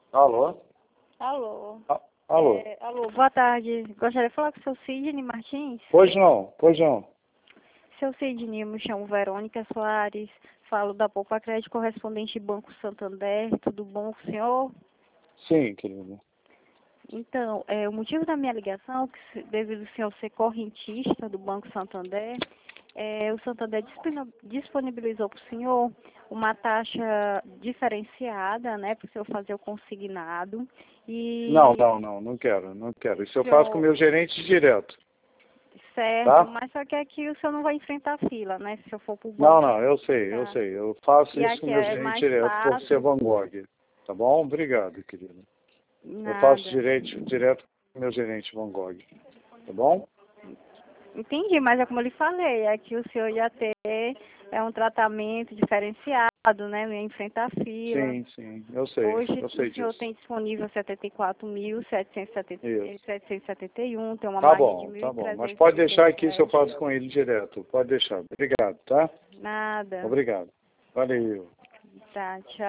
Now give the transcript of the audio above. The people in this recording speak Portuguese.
Alô? Alô. Alô? Alô, boa tarde. Gostaria de falar com o seu Sidney Martins? Pois não, pois não. Seu Sidney, eu me chamo Verônica Soares, falo da Poupa Crédito, correspondente Banco Santander. Tudo bom com o senhor? Sim, querido. Então, o motivo da minha ligação, devido ao senhor ser correntista do Banco Santander, o Santander disponibilizou para o senhor uma taxa diferenciada, né, para o senhor fazer o consignado. E Não quero, não quero. Isso eu senhor, faço com o meu gerente direto, certo, tá? mas só que aqui o senhor não vai enfrentar fila, né, se eu for para o banco. Não, eu sei. Tá. Eu faço E isso com aqui o meu é gerente mais direto por ser fácil, Van Gogh. Tá bom? Obrigado, querido. Eu faço nada. direto com o meu gerente Van Gogh. Tá bom? Entendi, mas é como eu lhe falei, aqui o senhor ia ter um tratamento diferenciado, né, não ia enfrentar fila. Sim, eu sei Hoje o senhor disso. tem disponível Isso. 74.771, tem uma margem de Tá bom. Mas pode deixar aqui se eu 1.377. faço com ele direto. Pode deixar. Obrigado, tá? Nada. Obrigado. Valeu. Tá, tchau.